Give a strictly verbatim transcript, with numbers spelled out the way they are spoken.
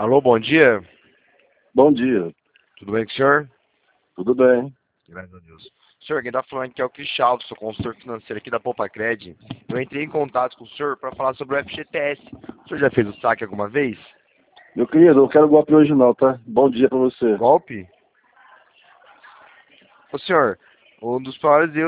Alô, bom dia. Bom dia, Tudo bem com o senhor? tudo bem? Graças a Deus. Senhor, quem está falando aqui é o Cristiano, sou consultor financeiro aqui da Poupacred. Eu entrei em contato com o senhor para falar sobre o F G T S. O senhor já fez o saque alguma vez? Meu querido, eu quero o golpe original, tá? Bom dia pra você. Golpe? Ô senhor, um dos piores erros